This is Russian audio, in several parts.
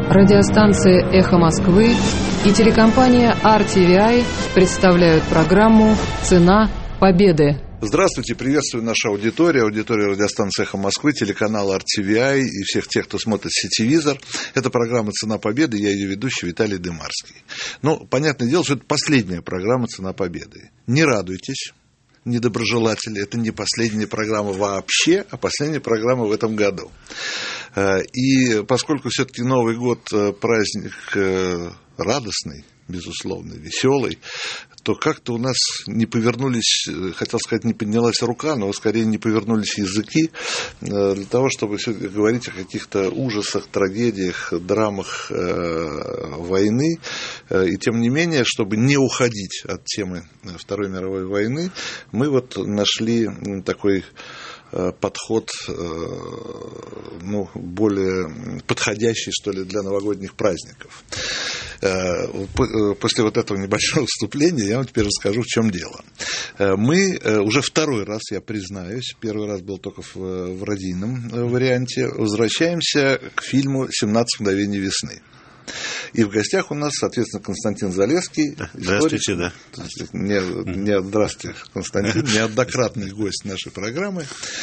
Радиостанция «Эхо Москвы» и телекомпания RTVI представляют программу «Цена победы». Здравствуйте, приветствую нашу аудиторию радиостанции «Эхо Москвы», телеканала RTVI и всех тех, кто смотрит сетевизор. Это программа «Цена победы», я ее ведущий Виталий Дымарский. Ну, понятное дело, что это последняя программа «Цена победы». Не радуйтесь, недоброжелатели, это не последняя программа вообще, а последняя программа в этом году. И поскольку все-таки Новый год праздник радостный, безусловно, веселый, то как-то у нас не повернулись, хотел сказать, не поднялась рука, но скорее не повернулись языки для того, чтобы все-таки говорить о каких-то ужасах, трагедиях, драмах войны. И тем не менее, чтобы не уходить от темы Второй мировой войны, мы вот нашли такой подход, ну, более подходящий, что ли, для новогодних праздников. После вот этого небольшого вступления я вам теперь расскажу, в чем дело. Мы уже второй раз, я признаюсь, первый раз был только в радийном варианте, возвращаемся к фильму «17 мгновений весны». И в гостях у нас, соответственно, Константин Залесский. Да, здравствуйте, да. Здравствуйте, Константин, неоднократный гость нашей программы.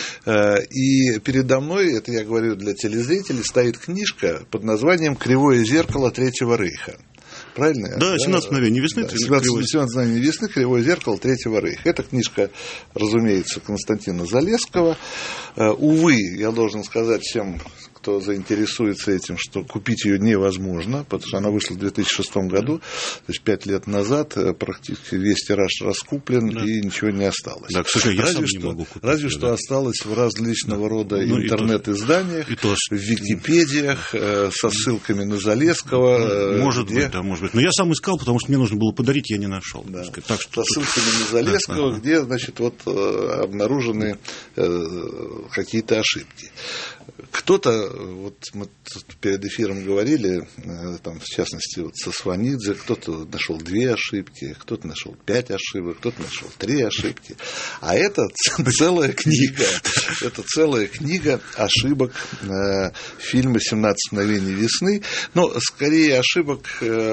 И передо мной, это я говорю для телезрителей, стоит книжка под названием «Кривое зеркало Третьего Рейха». Правильно? Да, 17 мгновений весны. Да, 17 мгновений весны, «Кривое зеркало Третьего Рейха». Эта книжка, разумеется, Константина Залесского. Увы, я должен сказать всем, кто заинтересуется этим, что купить ее невозможно, потому что она вышла в 2006 году, то есть 5 лет назад, практически весь тираж раскуплен, да. И ничего не осталось. Да, к сожалению, я сам не могу купить. Разве что осталось в различного рода интернет-изданиях, в Википедиях, со ссылками на Залесского. Может быть, да, может быть. Но я сам искал, потому что мне нужно было подарить, я не нашел. Да. Так что со ссылками на Залесского, где, значит, вот обнаружены какие-то ошибки. Кто-то, вот мы перед эфиром говорили, там, в частности, вот со Сванидзе, кто-то нашел 2 ошибки, кто-то нашел 5 ошибок, кто-то нашел 3 ошибки. А это целая книга. Это целая книга ошибок фильма «17 мгновений весны». Но скорее ошибок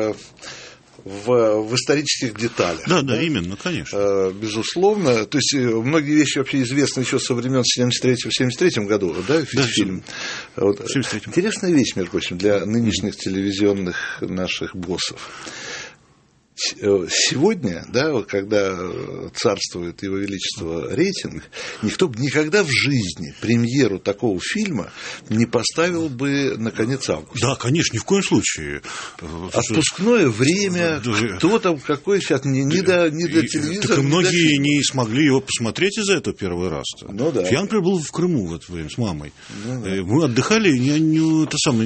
в исторических деталях. Да, да, именно, конечно. Безусловно. То есть многие вещи вообще известны еще со времен 73 году, да, фильм. Да, вот. Интересная вещь, между прочим, для нынешних телевизионных наших боссов. Сегодня, да, вот когда царствует Его Величество рейтинг, никто бы никогда в жизни премьеру такого фильма не поставил бы на конец августа. Да, конечно, ни в коем случае. Отпускное время, кто там, какой сейчас, не до телевизора. Так и многие не смогли его посмотреть из-за этого первый раз. Ну, да. Я, например, был в Крыму в это время с мамой. Ну, да. Мы отдыхали, не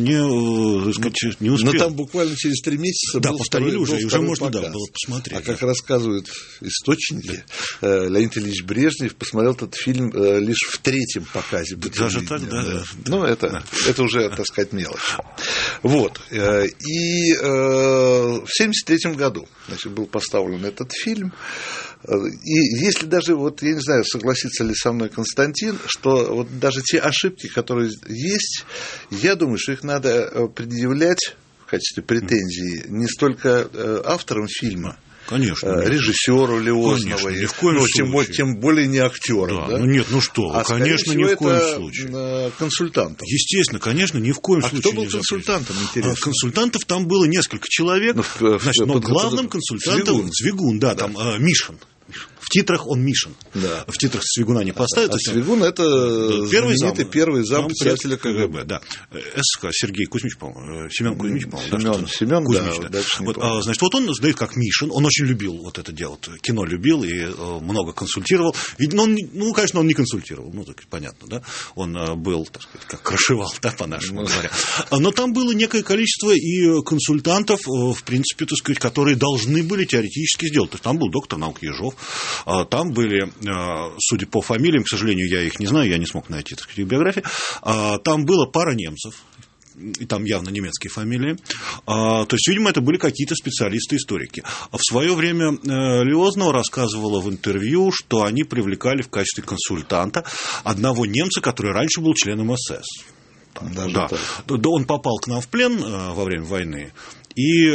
успели. Но там буквально через 3 месяца да, повторили уже, и уже можно, да, было посмотреть. А как рассказывают источники, да. Леонид Ильич Брежнев посмотрел этот фильм лишь в 3-м показе. Даже так, да. Ну, это уже, так сказать, мелочь. Вот. И в 1973 году, значит, был поставлен этот фильм. И если даже, вот я не знаю, согласится ли со мной Константин, что вот даже те ошибки, которые есть, я думаю, что их надо предъявлять в качестве претензии не столько авторам фильма, конечно, режиссеру Леознова, ни в коем случае. Тем более не актерам. Да, да? Ну нет, ну что, конечно, ни в коем случае. Консультантам. Естественно, конечно, ни в коем случае. Кто был консультантом, интересно? Консультантов там было несколько человек, но главным консультантом Цвигун, да, там Мишин. В титрах он Мишин. Да. В титрах Цвигуна не поставят. А Цвигун это первый зам председателя КГБ. Да. СК Сергей Кузьмич, по-моему. Семен Кузьмич, по-моему. Семен Кузьмич, да. Вот, значит, вот он сдает как Мишин. Он очень любил вот это дело. Кино любил и много консультировал. Конечно, он не консультировал. Ну, так понятно, да. Он был, так сказать, как крышевал, да, по-нашему говоря. Но там было некое количество и консультантов, в принципе, так сказать, которые должны были теоретически сделать. То есть там был доктор наук Ежов. Там были, судя по фамилиям, к сожалению, я их не знаю, я не смог найти, так сказать, их биографии, там была пара немцев, и там явно немецкие фамилии. То есть, видимо, это были какие-то специалисты-историки. В свое время Леознова рассказывала в интервью, что они привлекали в качестве консультанта одного немца, который раньше был членом СС. Да, он попал к нам в плен во время войны. И,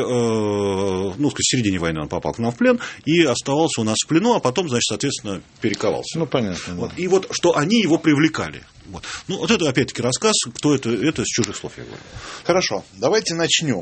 в середине войны он попал к нам в плен и оставался у нас в плену, а потом, значит, соответственно, перековался. Понятно. Да. И вот, что они его привлекали. Вот это, опять-таки, рассказ, кто это с чужих слов, я говорю. Хорошо, давайте начнем.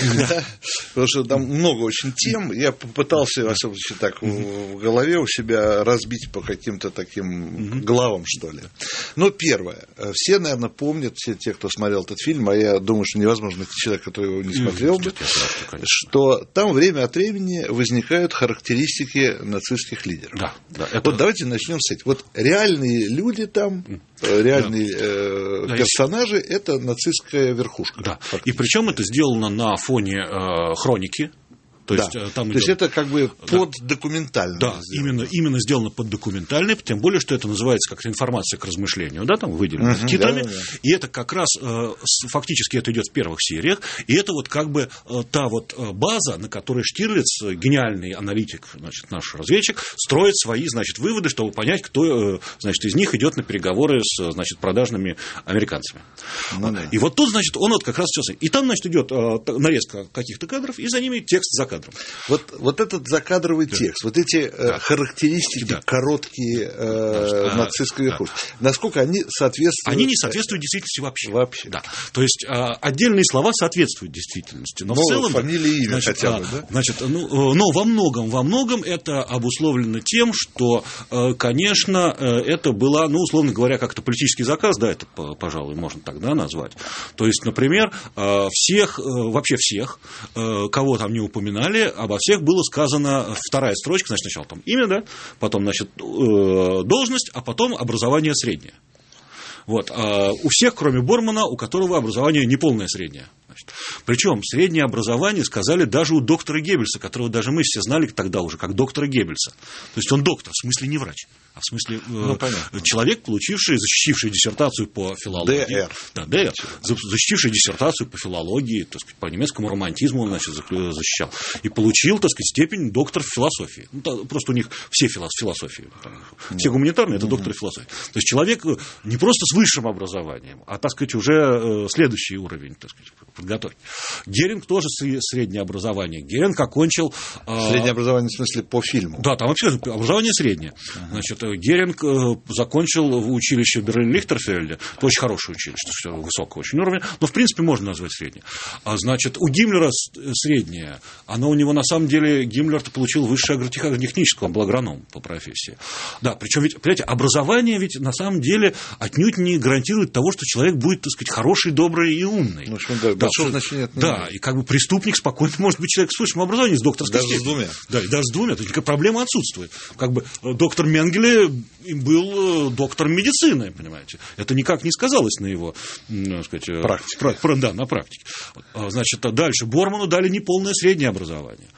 Потому что там много очень тем. Я попытался, во всяком случае, так в голове у себя разбить по каким-то таким главам, что ли. Но первое. Все, наверное, помнят, все те, кто смотрел этот фильм, а я думаю, что невозможно найти человека, который его не смотрел бы, что там время от времени возникают характеристики нацистских лидеров. Да, Вот давайте начнем с этим. Вот реальные люди там, реальные персонажи, это нацистская верхушка. Да. И причем это сделано на фоне хроники. То есть это как бы поддокументально. Да, именно сделано поддокументально, тем более, что это называется как-то информация к размышлению, да, там выделено титрами. Да. И это как раз фактически это идет в первых сериях, и это вот как бы та вот база, на которой Штирлиц, гениальный аналитик, значит, наш разведчик, строит свои, значит, выводы, чтобы понять, кто, значит, из них идет на переговоры с, значит, продажными американцами. И вот тут, значит, он вот как раз сейчас. И там, значит, идет нарезка каких-то кадров, и за ними текст за кадром. Вот этот закадровый текст, вот эти характеристики короткие нацистской верхушки, насколько они соответствуют? Они не соответствуют действительности вообще. Да. То есть отдельные слова соответствуют действительности, но в целом, фамилия, имя, значит, хотя бы, да? Значит, но во многом это обусловлено тем, что, конечно, это была, условно говоря, как-то политический заказ, да, это, пожалуй, можно так, да, назвать. То есть, например, вообще всех, кого там не упоминали, обо всех было сказано, вторая строчка, значит, сначала там имя, да, потом, значит, должность, а потом образование среднее. Вот. У всех, кроме Бормана, у которого образование неполное среднее. Причем среднее образование сказали даже у доктора Геббельса, которого даже мы все знали тогда уже как доктора Геббельса. То есть он доктор, в смысле не врач, а в смысле человек, защитивший диссертацию по филологии. ДР. Защитивший диссертацию по филологии, так сказать, по немецкому романтизму он, значит, защищал. И получил, так сказать, степень доктор философии. Просто у них все философии. Все гуманитарные – это докторы философии. То есть человек не просто с высшим образованием, а, так сказать, уже следующий уровень, так сказать, подготовки. Геринг тоже среднее образование. Геринг окончил... Среднее образование, в смысле, по фильму? Да, там вообще образование среднее. Значит, Геринг закончил в училище в Берлин-Лихтерфельде. Это очень хорошее училище, высокого очень уровня, но, в принципе, можно назвать среднее. Значит, у Гиммлера среднее. Оно у него, на самом деле, Гиммлер-то получил высшее агротехническое, он был агроном по профессии. Да, причем, ведь, понимаете, образование ведь, на самом деле, отнюдь не гарантирует того, что человек будет, так сказать, хороший, добрый и умный. Большого значения это не имеет. И как бы преступник спокойно может быть человек с высшим образованием, с докторской степенью. Даже с двумя. Да, и даже с двумя. То есть проблема отсутствует. Как бы доктор Менгеле был доктором медицины, понимаете. Это никак не сказалось на его, так сказать, практике. Да, на практике. Значит, дальше Борману дали неполное среднее образование.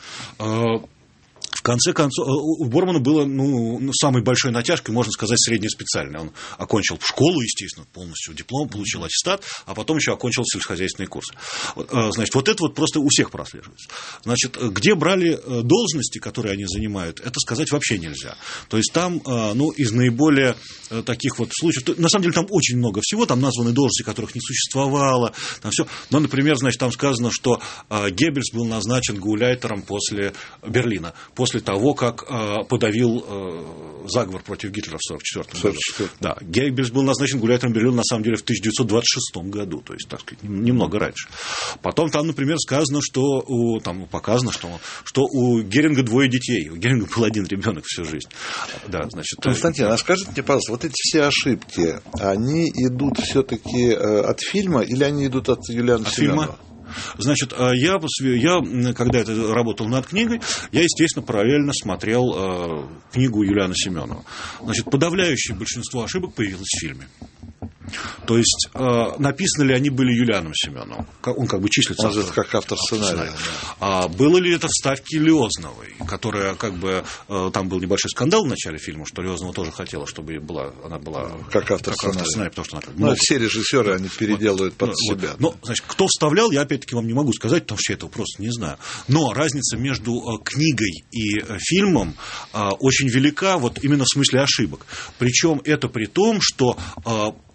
В конце концов, у Бормана было, самой большой натяжкой, можно сказать, среднеспециальное. Он окончил школу, естественно, полностью диплом, получил аттестат, а потом еще окончил сельскохозяйственный курс. Значит, вот это вот просто у всех прослеживается. Значит, где брали должности, которые они занимают, это сказать вообще нельзя. То есть там, из наиболее таких вот случаев, на самом деле там очень много всего, там названы должности, которых не существовало, там все. Но, например, значит, там сказано, что Геббельс был назначен гауляйтером после Берлина, после того, как подавил заговор против Гитлера в 1944 году. Да, Геббельс был назначен гауляйтером Берлина, на самом деле, в 1926 году, то есть, так сказать, немного раньше. Потом там, например, сказано, что показано, что у Геринга 2 детей. У Геринга был 1 ребенок всю жизнь. Да, значит, Константин, а скажите мне, пожалуйста, вот эти все ошибки, они идут все-таки от фильма или они идут от Юлиана Семенова? Фильма? Значит, я, когда работал над книгой, я, естественно, параллельно смотрел книгу Юлиана Семенова. Значит, подавляющее большинство ошибок появилось в фильме. То есть, написаны ли они были Юлианом Семеновым? Он как бы числится автором. Как автор сценария. Да. Было ли это вставки Лиозновой, которая как бы... Там был небольшой скандал в начале фильма, что Лиознова тоже хотела, чтобы она была... Как автор сценария. Потому что она... все режиссеры, они переделывают под себя. Но, значит, кто вставлял, я опять-таки вам не могу сказать, потому что я этого просто не знаю. Но разница между книгой и фильмом очень велика, вот именно в смысле ошибок. Причем это при том, что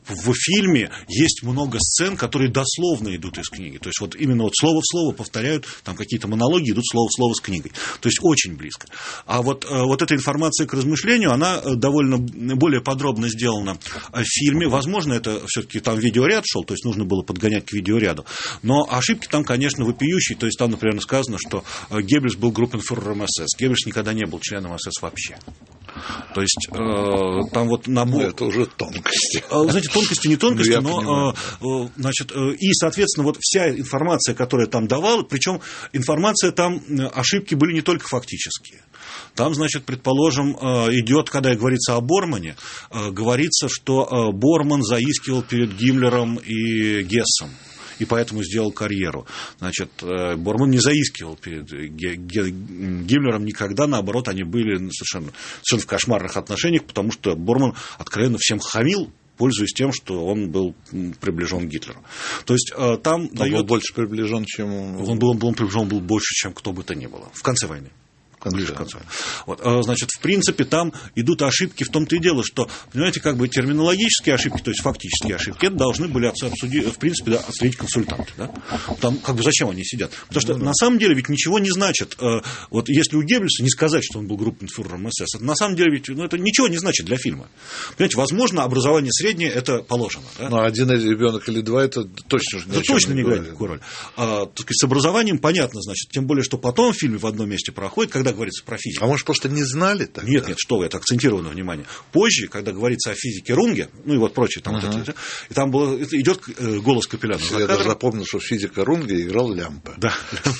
в фильме есть много сцен, которые дословно идут из книги. То есть вот именно вот слово в слово повторяют, там какие-то монологи идут слово в слово с книгой. То есть очень близко. А вот эта информация к размышлению, она довольно более подробно сделана в фильме. Возможно, это все-таки там видеоряд шел, то есть нужно было подгонять к видеоряду. Но ошибки там, конечно, вопиющие. То есть там, например, сказано, что Геббельс был группенфюрером СС. Геббельс никогда не был членом СС вообще. То есть там вот набор... Это уже тонкости. Знаете, тонкости не тонкости, но значит, и, соответственно, вот вся информация, которая там давала, причем информация там, ошибки были не только фактические. Там, значит, предположим, идет, когда говорится о Бормане, говорится, что Борман заискивал перед Гиммлером и Гессом. И поэтому сделал карьеру. Значит, Борман не заискивал перед Гиммлером никогда, наоборот, они были совершенно в кошмарных отношениях, потому что Борман откровенно всем хамил, пользуясь тем, что он был приближен к Гитлеру. То есть там он был больше приближен, чем... Он был приближен больше, чем кто бы то ни было. В конце войны. Ближе к концу. Вот, значит, в принципе, там идут ошибки, в том-то и дело, что, понимаете, как бы терминологические ошибки, то есть фактические ошибки, это должны были обсудить, в принципе, да, отследить консультанты. Да? Там, как бы, зачем они сидят? Потому что, на самом деле, ведь ничего не значит. Вот если у Геббельса не сказать, что он был группенфюрером СС, это на самом деле ведь это ничего не значит для фильма. Понимаете, возможно, образование среднее, это положено. Да? Но один ребенок или два, это точно же не играет никакую роль. Так сказать, с образованием понятно, значит, тем более, что потом в фильме в одном месте проходит, когда говорится про физику. А может, просто не знали тогда? Нет, что вы, это акцентировано внимание. Позже, когда говорится о физике Рунге, ну и вот прочее, там, и там идет голос Капеляна. Я даже запомнил, что физика Рунге играл Лямпа. Да.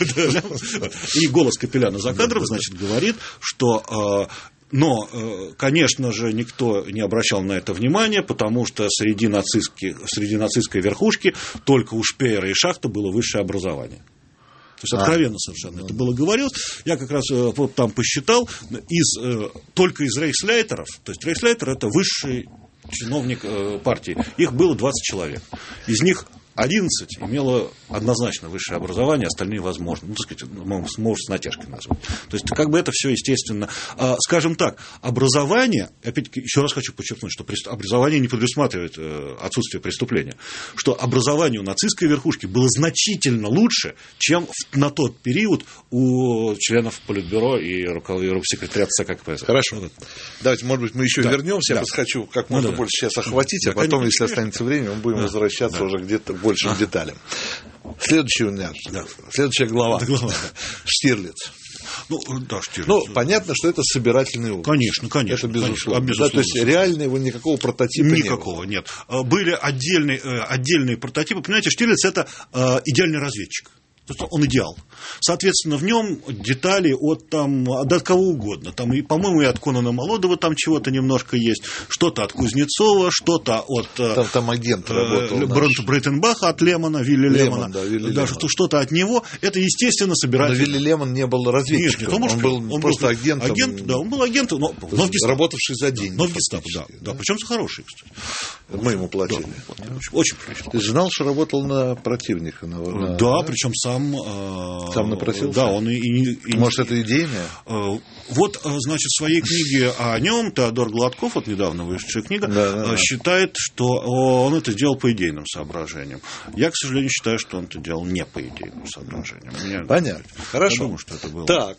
И голос Капеляна за кадром, значит, говорит, что... Но, конечно же, никто не обращал на это внимания, потому что среди нацистской верхушки только у Шпеера и Шахта было высшее образование. То есть откровенно совершенно это было говорилось. Я как раз вот там посчитал, только из рейхсляйтеров, то есть рейхсляйтер – это высший чиновник партии, их было 20 человек. Из них 11 имело однозначно высшее образование, остальные возможно. Ну, так сказать, может с натяжкой назвать. То есть, как бы это все, естественно. Скажем так, образование, опять-таки, еще раз хочу подчеркнуть, что образование не предусматривает отсутствие преступления, что образование у нацистской верхушки было значительно лучше, чем на тот период у членов Политбюро и секретариата ЦК КПСС. Хорошо. Вот. Давайте, может быть, мы еще вернемся. Я просто хочу как можно больше сейчас охватить, а потом, если останется время, мы будем возвращаться уже где-то большим деталям. Следующий у меня, следующая глава. Штирлиц. Штирлиц. Понятно, что это собирательный опыт. Конечно. Это безусловно. Да, то есть реально его никакого прототипа никакого нет. Были отдельные прототипы. Понимаете, Штирлиц – это идеальный разведчик. Он идеал. Соответственно, в нем детали от кого угодно. Там, по-моему, и от Конана Молодого там чего-то немножко есть, что-то от Кузнецова, что-то от там агент работал Брейтенбаха, от Лемона, Вилли Лемона. Даже что-то от него. Это, естественно, собиратель. Но Вилли Лемон не был разведчиком. Он был просто агентом. Он был агентом, но работавший за деньги. Но в гестапо, да. Причем за хорошие, кстати. Мы ему платили. Очень прилично. Ты знал, что работал на противника? Да, причем сам напросился? Да, он Может, это идейное? Вот, значит, в своей книге о нем Теодор Гладков, вот недавно вышедшая книга, считает, что он это делал по идейным соображениям. Я, к сожалению, считаю, что он это делал не по идейным соображениям. Понятно. Хорошо. Я думаю, что это было. Так.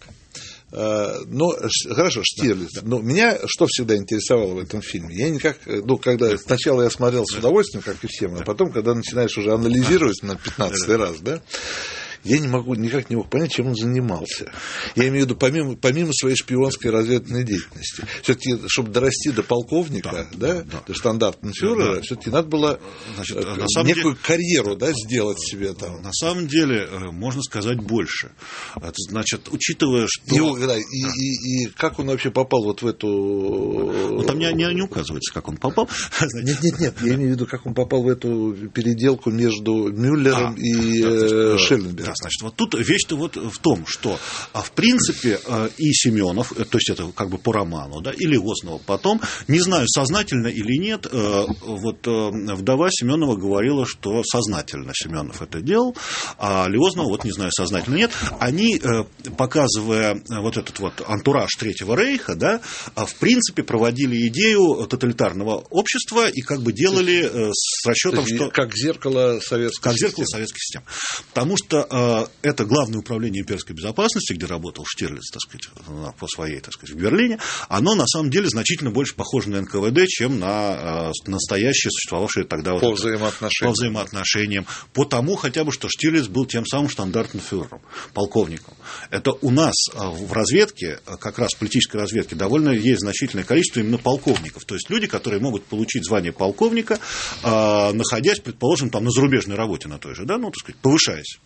Хорошо, Штирлиц. Но меня что всегда интересовало в этом фильме? Я никак, когда сначала я смотрел с удовольствием, как и всем, а потом, когда начинаешь уже анализировать на 15-й раз, я никак не мог понять, чем он занимался. Я имею в виду, помимо своей шпионской разведывательной деятельности. Все-таки, чтобы дорасти до полковника, до штандартенфюрера, все-таки надо было некую карьеру сделать себе там. На самом деле, можно сказать больше. Значит, учитывая, что... И как он вообще попал вот в эту... Там не указывается, как он попал. Нет, я имею в виду, как он попал в эту переделку между Мюллером и Шелленбергом. значит, вот тут вещь-то вот в том, что, в принципе, и Семенов, то есть это как бы по роману, да, и Лиознова потом, не знаю, сознательно или нет, вот вдова Семенова говорила, что сознательно Семенов это делал, а Лиознова, вот не знаю, сознательно нет, они, показывая вот этот вот антураж Третьего Рейха, да, в принципе, проводили идею тоталитарного общества и как бы делали с расчетом, что... Как зеркало советской системы. Потому что это Главное управление имперской безопасности, где работал Штирлиц, так сказать, по своей, так сказать, в Берлине, оно на самом деле значительно больше похоже на НКВД, чем на настоящее существовавшее тогда по взаимоотношениям. По тому хотя бы, что Штирлиц был тем самым штандартенфюрером, полковником. Это у нас в разведке, как раз в политической разведке, довольно есть значительное количество именно полковников. То есть люди, которые могут получить звание полковника, находясь, предположим, там на зарубежной работе на той же, да, ну, так сказать, повышаясь.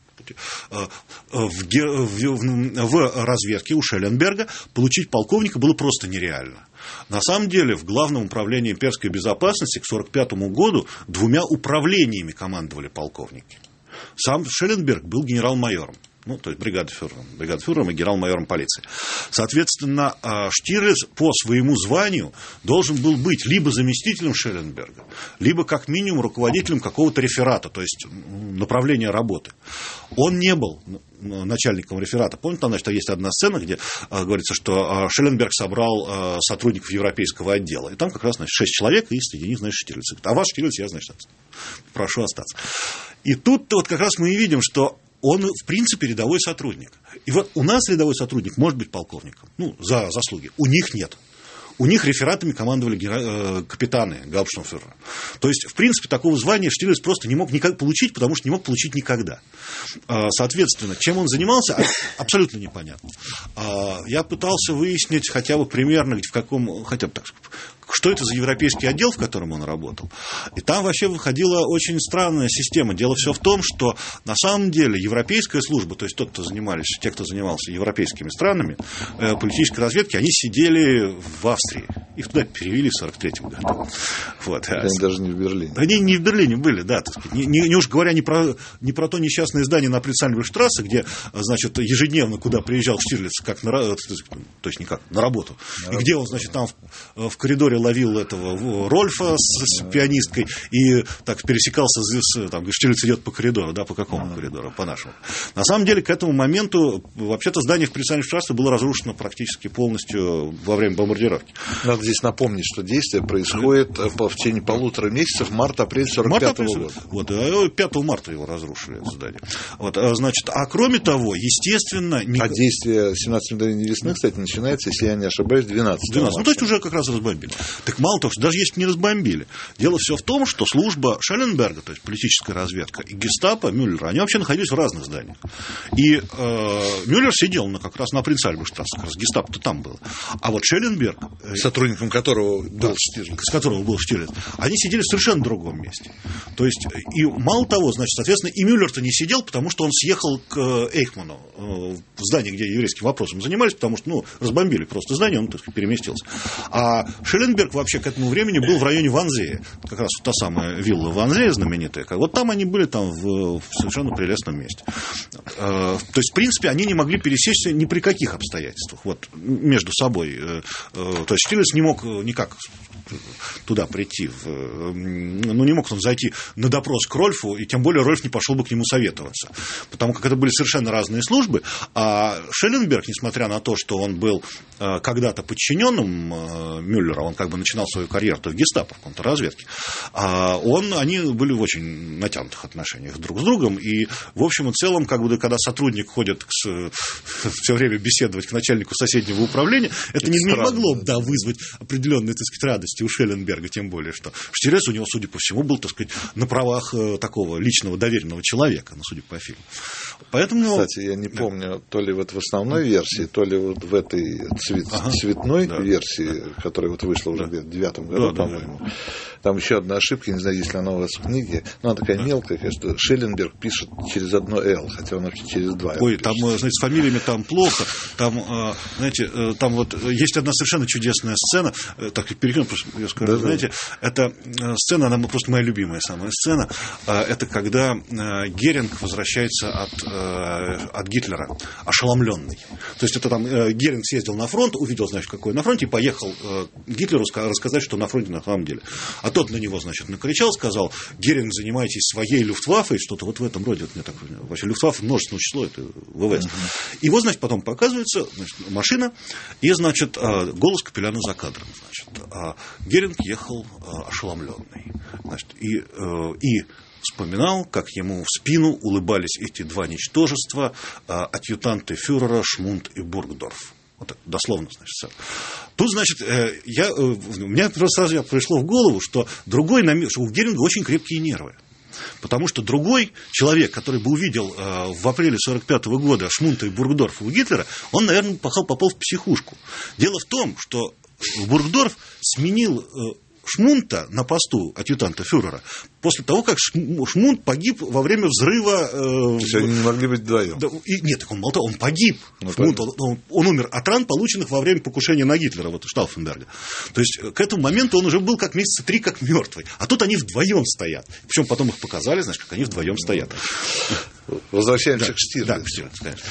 В разведке у Шелленберга получить полковника было просто нереально. На самом деле в Главном управлении имперской безопасности к 1945 году 2 управлениями командовали полковники. Сам Шелленберг был генерал-майором. Ну, то есть бригадфюрером и генерал-майором полиции. Соответственно, Штирлиц по своему званию должен был быть либо заместителем Шелленберга, либо как минимум руководителем какого-то реферата, то есть направления работы. Он не был начальником реферата. Помните, там, значит, есть одна сцена, где говорится, что Шелленберг собрал сотрудников европейского отдела. И там как раз, значит, 6 человек, и среди них, значит, Штирлиц. А ваш Штирлиц, я, значит, прошу остаться. И тут вот как раз мы и видим, что он, в принципе, рядовой сотрудник. И вот у нас рядовой сотрудник может быть полковником, ну, за заслуги. У них нет. У них рефератами командовали капитаны, гауптштурмфюреры. То есть, в принципе, такого звания Штирлиц просто не мог никак получить, потому что не мог получить никогда. Соответственно, чем он занимался, абсолютно непонятно. Я пытался выяснить хотя бы примерно, в каком, хотя бы так, что это за европейский отдел, в котором он работал. И там вообще выходила очень странная система. Дело все в том, что на самом деле европейская служба, то есть те, кто занимался европейскими странами, политической разведки, они сидели в Австрии. Их туда перевели в 1943 году. Вот. Они даже не в Берлине. Они не в Берлине были, да. Не уж говоря не про то несчастное здание на Прицальбергштрассе, где, значит, ежедневно куда приезжал Штирлиц, как то есть никак, на работу. И где он, значит, там в коридоре ловил этого Рольфа с пианисткой и так пересекался, там, Штирлиц идет по коридору, да, по какому коридору? По нашему. На самом деле, к этому моменту, вообще-то, здание в Прицальбергштрассе было разрушено практически полностью во время бомбардировки. Надо здесь напомнить, что действие происходит в течение 1,5 месяцев, март-апрель 1945 года. Вот, 5 марта его разрушили, это здание. Вот, значит, а кроме того, естественно... А действие 17 мгновений весны, кстати, начинается, если я не ошибаюсь, 12 марта. Ну, то есть уже как раз разбомбили. Так мало того, что даже если не разбомбили, дело все в том, что служба Шелленберга, то есть политическая разведка, и гестапо Мюллера, они вообще находились в разных зданиях. И Мюллер сидел как раз на Принц-Альберштрассе, как раз гестапо-то там было. А вот Шелленберг, сотрудником которого был Штирлиц. С которого был Штирлиц, они сидели в совершенно другом месте. То есть, и мало того, значит, соответственно, и Мюллер-то не сидел, потому что он съехал к Эйхману в здание, где еврейским вопросом занимались, потому что, разбомбили просто здание, он, так сказать, переместился. А Шелленберг вообще к этому времени был в районе Ванзея, как раз та самая вилла Ванзея знаменитая. Вот там они были там в совершенно прелестном месте. То есть, в принципе, они не могли пересечься ни при каких обстоятельствах вот, между собой. То есть Штирлиц не мог никак туда прийти, не мог он зайти на допрос к Рольфу, и тем более Рольф не пошел бы к нему советоваться, потому как это были совершенно разные службы, а Шелленберг, несмотря на то, что он был когда-то подчиненным Мюллера, он как бы начинал свою карьеру в гестапо, в контрразведке, они были в очень натянутых отношениях друг с другом, и в общем и целом, как бы, когда сотрудник ходит все время беседовать к начальнику соседнего управления, это не могло вызвать определенную, так сказать, радость у Шелленберга, тем более, что Штирлиц у него, судя по всему, был, так сказать, на правах такого личного доверенного человека, судя по фильму. Поэтому... Кстати, я не помню, то ли вот в основной версии, то ли вот в этой цветной версии, которая вот вышла уже в 2009 году, по-моему. Там еще одна ошибка, не знаю, есть ли она у вас в книге, но она такая мелкая, что Шелленберг пишет через одно «л», хотя он вообще через два «л». Ой, там, знаете, с фамилиями там плохо. Там, знаете, там вот есть одна совершенно чудесная сцена, так перекину, я скажу, да, знаете, это сцена, она просто моя любимая самая сцена, это когда Геринг возвращается от Гитлера, ошеломленный. То есть это там Геринг съездил на фронт, увидел, значит, какой на фронте, и поехал Гитлеру рассказать, что на фронте на самом деле. А тот на него, значит, накричал, сказал: Геринг, занимайтесь своей люфтваффой, что-то вот в этом роде. Вот, вообще люфтваффе множественное число, это ВВС. И вот, значит, потом показывается, значит, машина, и, значит, голос капелляна за кадром. Значит, Геринг ехал ошеломленный. Значит, и вспоминал, как ему в спину улыбались эти два ничтожества, адъютанты фюрера Шмунд и Бургдорф. Вот так, дословно, значит. Тут, значит, у меня сразу пришло в голову, что что у Геринга очень крепкие нервы. Потому что другой человек, который бы увидел в апреле 1945 года Шмунта и Бургдорфа у Гитлера, он, наверное, попал в психушку. Дело в том, что Бургдорф сменил Шмунта на посту адъютанта фюрера после того, как Шмунд погиб во время взрыва. То есть они не могли быть вдвоем? Нет, он погиб. Шмунд, он умер от ран, полученных во время покушения на Гитлера, вот в Штауфенберге. То есть к этому моменту он уже был как месяца 3 как мертвый. А тут они вдвоем стоят. Причем потом их показали, значит, как они вдвоем стоят. Возвращаемся к Штирлицу. Да, к Штирлицу, конечно.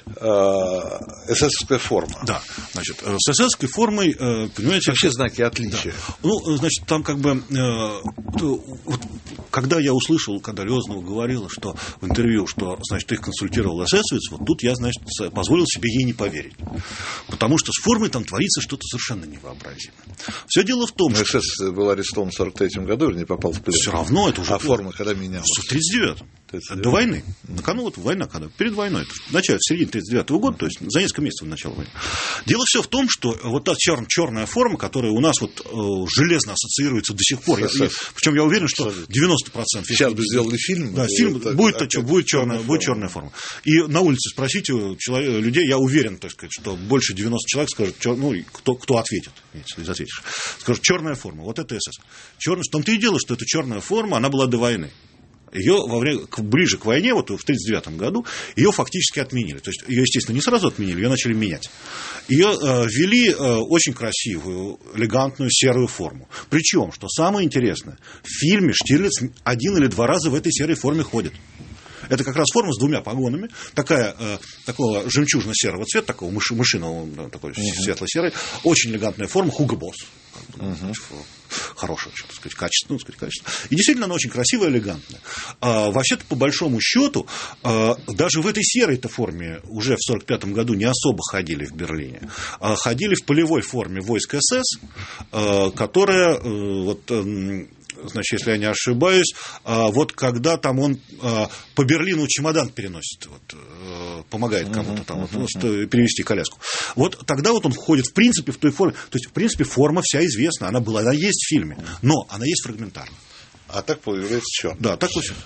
ССовская форма. Да, значит, с ССовской формой, понимаете... Вообще знаки отличия. Да. Ну, значит, там как бы... Вот, когда я услышал, когда Лёзнова говорила, что в интервью, что, значит, их консультировал эсэсовец, вот тут я, значит, позволил себе ей не поверить. Потому что с формой там творится что-то совершенно невообразимое. Все дело в том, что... СС был арестован в 1943 году, или не попал в плен? Все равно это уже... А форма когда менялась? В 1939-м. До войны. Накануне война, когда? Перед войной. В начале, в середине 1939 года, то есть за несколько месяцев до начала войны. Дело все в том, что вот та черная форма, которая у нас вот железно ассоциируется до сих пор. Причем я уверен, что 90%. Сейчас бы сделали фильм. Да, фильм будет черная форма. И на улице спросите людей, я уверен, так сказать, что больше 90 человек скажут, ну, кто ответит, если ответишь. Скажут, черная форма, вот это СС. В том-то и дело, что эта черная форма, она была до войны. Ее ближе к войне, вот в 1939 году, ее фактически отменили. То есть ее, естественно, не сразу отменили, ее начали менять. Ее ввели очень красивую, элегантную серую форму. Причем, что самое интересное, в фильме Штирлиц 1 или 2 раза в этой серой форме ходит. Это как раз форма с 2 погонами, такого жемчужно-серого цвета, такого мышиного, такой светло-серый, очень элегантная форма, Hugo Boss. Хорошее, так сказать, качество, И действительно, она очень красивая, элегантная. Вообще-то, по большому счету, даже в этой серой-то форме уже в 1945 году не особо ходили в Берлине. Ходили в полевой форме войск СС, которая, вот, значит, если я не ошибаюсь, вот когда там он по Берлину чемодан переносит, вот, помогает кому-то там перевести коляску. Вот тогда вот он входит, в принципе, в той форме. То есть, в принципе, форма вся известна, она есть в фильме, но она есть фрагментарно. А так появляется черт. Да, так вот.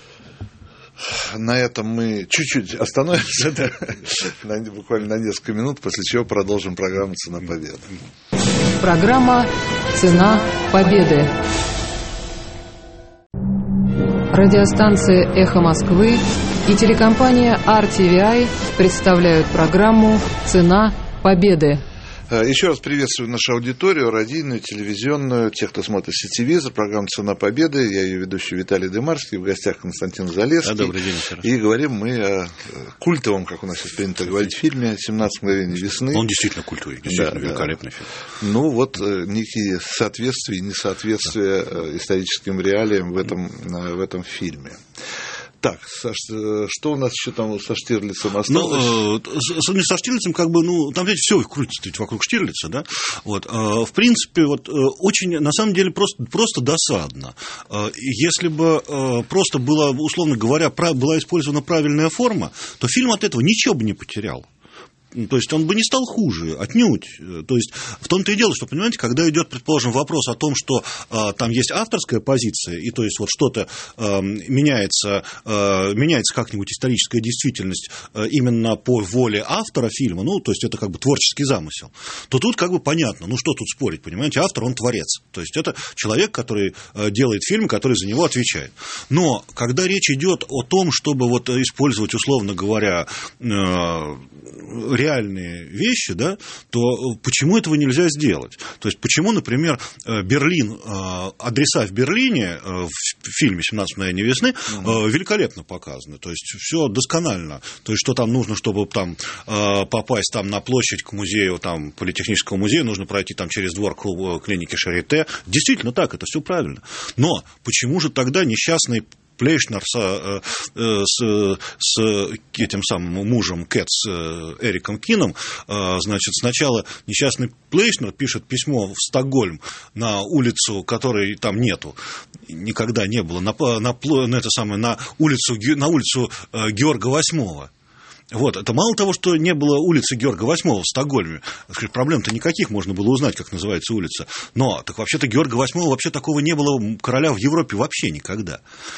На этом мы чуть-чуть остановимся, буквально на несколько минут, после чего продолжим программу «Цена победы». Программа «Цена победы». Радиостанция «Эхо Москвы» и телекомпания RTVI представляют программу «Цена победы». Еще раз приветствую нашу аудиторию, радийную, телевизионную, тех, кто смотрит сетевизор, программа «Цена победы». Я ее ведущий Виталий Дымарский, в гостях Константин Залесский. Добрый день. И говорим мы о культовом, как у нас сейчас принято говорить, фильме «17 мгновений весны». Он действительно культовый, действительно великолепный фильм. Ну, вот некие соответствия и несоответствия историческим реалиям в этом фильме. Так, что у нас еще там со Штирлицем осталось? Со Штирлицем, как бы, там, видите, все крутится вокруг Штирлица, да. Вот, в принципе, вот, очень, на самом деле, просто досадно. Если бы просто была, условно говоря, была использована правильная форма, то фильм от этого ничего бы не потерял. То есть он бы не стал хуже, отнюдь. То есть в том-то и дело, что, понимаете, когда идет, предположим, вопрос о том, что там есть авторская позиция, и то есть вот что-то меняется как-нибудь историческая действительность именно по воле автора фильма, ну, то есть это как бы творческий замысел, то тут как бы понятно, ну, что тут спорить, понимаете, автор, он творец. То есть это человек, который делает фильм, который за него отвечает. Но когда речь идет о том, чтобы вот использовать, условно говоря, реальные вещи, да, то почему этого нельзя сделать? То есть почему, например, Берлин, адреса в Берлине в фильме «17 мгновений весны» великолепно показаны, то есть все досконально. То есть что там нужно, чтобы там попасть там на площадь к музею, там, Политехническому музею, нужно пройти там через двор клиники Шарите. Действительно так, это все правильно. Но почему же тогда несчастный Плейшнер с этим самым мужем Кэт, с Эриком Кином, значит, сначала несчастный Плейшнер пишет письмо в Стокгольм на улицу, которой там нету, никогда не было, на улицу Георга VIII. Вот, это мало того, что не было улицы Георга VIII в Стокгольме, проблем-то никаких, можно было узнать, как называется улица, но так вообще-то Георга VIII, вообще такого не было короля в Европе вообще никогда.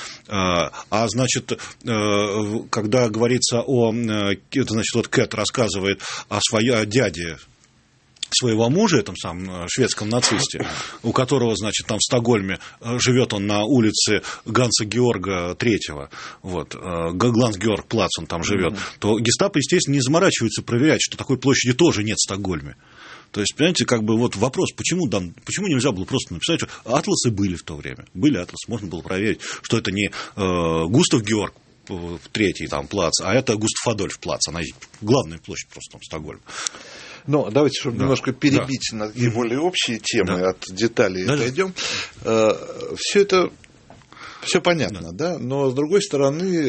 А значит, когда говорится значит, вот Кэт рассказывает о дяде своего мужа, этом самом шведском нацисте, у которого, значит, там в Стокгольме живет он на улице Ганса Георга III, вот, Ганс-Георг-плац он там живет, то гестапо, естественно, не заморачивается проверять, что такой площади тоже нет в Стокгольме. То есть, понимаете, как бы вот вопрос, почему нельзя было просто написать, что атласы были в то время, были атласы, можно было проверить, что это не Густав Георг III там плац, а это Густав Адольф плац, она главная площадь просто там Стокгольма. Но давайте, чтобы немножко перебить на такие более общие темы, от деталей отойдем. Все это все понятно, да? Но, с другой стороны,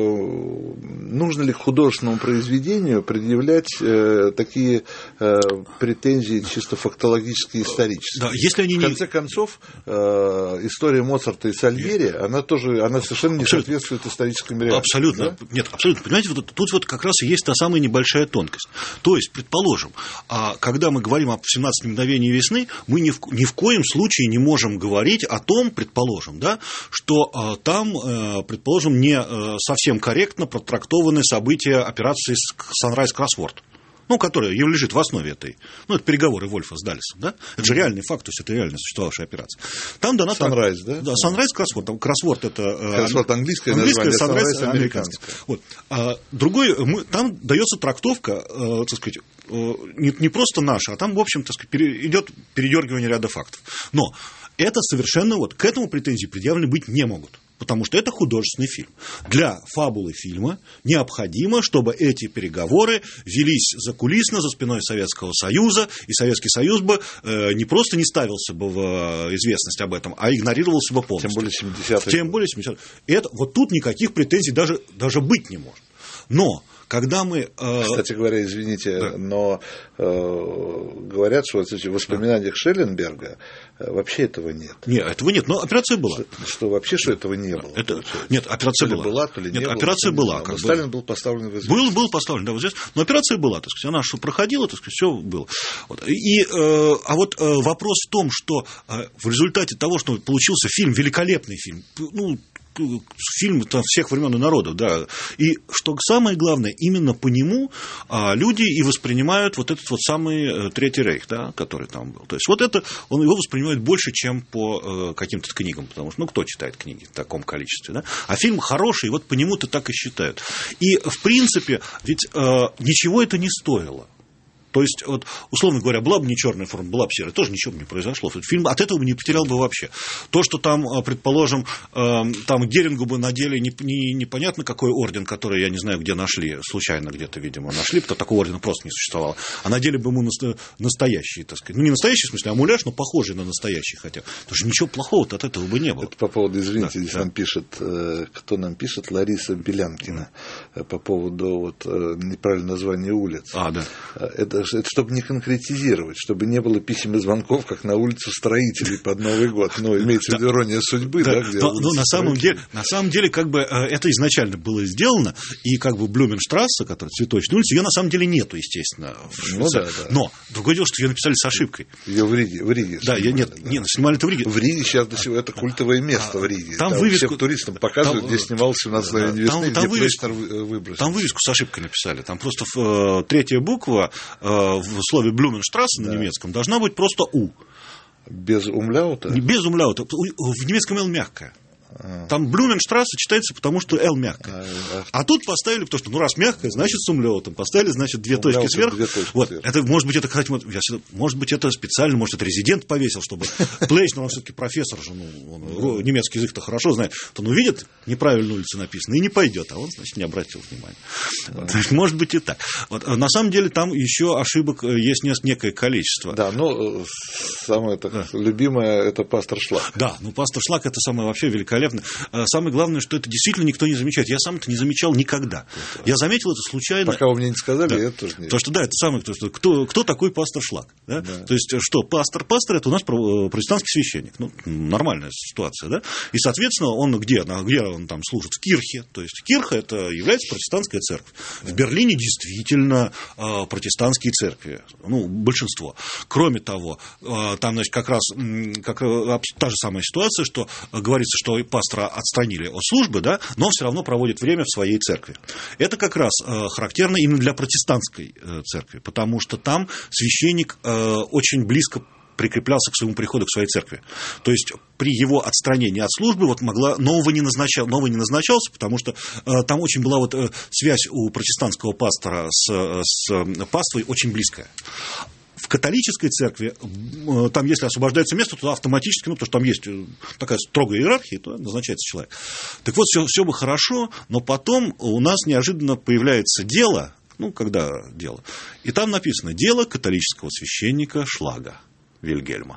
нужно ли к художественному произведению предъявлять такие претензии чисто фактологические, исторические? Да, если они в конце концов, история Моцарта и Сальери, она совершенно не соответствует историческим реальностям. Абсолютно. Да? Нет, абсолютно. Понимаете, тут вот как раз и есть та самая небольшая тонкость. То есть, предположим, когда мы говорим о 17 мгновений весны, мы ни в коем случае не можем говорить о том, предположим, да, что там, предположим, не совсем корректно протрактованы события операции Sunrise Crossword, ну, которая лежит в основе этой, ну, это переговоры Вольфа с Даллесом, да, это же реальный факт, то есть это реально существовавшая операция. Там дана Sunrise, да? Да, Sunrise Crossword, там Crossword это Crossword английское название, Sunrise американское. Вот. Там дается трактовка, так сказать, не просто наша, а там, в общем, так сказать, идет передергивание ряда фактов. Но это совершенно к этому претензии предъявлены быть не могут. Потому что это художественный фильм. Для фабулы фильма необходимо, чтобы эти переговоры велись закулисно, за спиной Советского Союза, и Советский Союз бы не просто не ставился бы в известность об этом, а игнорировался бы полностью. Тем более 70-е. Это, вот тут никаких претензий даже быть не может. Но когда мы... Кстати говоря, извините, да. Но говорят, что в воспоминаниях Шелленберга вообще этого нет. Нет, этого нет, но операция была. Что вообще, что этого не было? Нет, операция была. То ли не было, операция была. Сталин был поставлен в известность. Был поставлен, да, в известность. Но операция была, так сказать, она что проходила, так сказать, все было. Вот вопрос в том, что в результате того, что получился фильм, великолепный фильм, ну, фильм всех времен и народов, да. И что самое главное, именно по нему люди и воспринимают вот этот вот самый Третий Рейх, да, который там был. То есть вот это, он его воспринимает больше, чем по каким-то книгам, потому что, кто читает книги в таком количестве, да? А фильм хороший, вот по нему-то так и считают. И, в принципе, ведь ничего это не стоило. То есть, вот, условно говоря, была бы не черная форма, была бы серая, тоже ничего бы не произошло. Фильм от этого бы не потерял бы вообще. То, что там, предположим, там Герингу бы надели непонятно какой орден, который, я не знаю, где нашли, случайно где-то, видимо, нашли, потому что такого ордена просто не существовало. А надели бы ему настоящий, так сказать, ну, не настоящий, в смысле, а муляж, но похожий на настоящий хотя бы. Потому что ничего плохого-то от этого бы не было. Это по поводу, извините, здесь нам пишет, кто нам пишет, Лариса Белянкина, по поводу неправильного названия улиц. Да. Это это чтобы не конкретизировать, чтобы не было писем и звонков, как на улицу строителей под Новый год. Ну, имеется в виду ирония судьбы, да, где на самом деле, как бы это изначально было сделано, и как бы Блюменштрассе, которая Цветочная улица, ее на самом деле нету, естественно, в Швейцарии. Да. Но другое дело, что ее написали с ошибкой. Ее в Риге. Да, снимали это в Риге. В Риге сейчас до сих пор это культовое место в Риге. Там вывеску всем туристам показывают, где снимался «17 мгновений весны», где Плейснер выбросил. Там вывеску с ошибкой написали. Там просто третья буква в слове Блюменштрассе на немецком должна быть просто «у». Без умляута? Без умляута. В немецком «л» мягкое. Там Блюменштрассе читается, потому что «л» мягкое. А тут поставили, потому что, раз мягкое, значит с умляутом. Поставили, значит, две точки сверху. Вот. Это, может быть, это специально, может, это резидент повесил, чтобы Плейснер, он все-таки профессор же, он немецкий язык-то хорошо знает. Он увидит, неправильно улица написана, и не пойдет, а он, значит, не обратил внимания. То есть, может быть, и так. Вот. На самом деле, там еще ошибок есть некое количество. Да, самое любимое – это пастор Шлак. Да, пастор Шлак – это самое вообще великолепное. Самое главное, что это действительно никто не замечает. Я сам это не замечал никогда. Я заметил это случайно. Пока вы мне не сказали, да. я это тоже не. Потому что, да, это самое, кто такой пастор Шлак? Да? Да. То есть, что пастор это у нас протестантский священник. Нормальная ситуация, да? И, соответственно, он где он там служит? В кирхе. То есть, кирха это является протестантская церковь. В Берлине действительно протестантские церкви. Большинство. Кроме того, там, значит, как раз та же самая ситуация, что говорится, что пастора отстранили от службы, да, но он все равно проводит время в своей церкви. Это как раз характерно именно для протестантской церкви, потому что там священник очень близко прикреплялся к своему приходу к своей церкви. То есть при его отстранении от службы новый не назначался, потому что там очень была связь у протестантского пастора с паствой очень близкая. В католической церкви, там, если освобождается место, то автоматически, потому что там есть такая строгая иерархия, то назначается человек. Так вот, все бы хорошо, но потом у нас неожиданно появляется дело, когда дело, и там написано «Дело католического священника Шлага Вильгельма».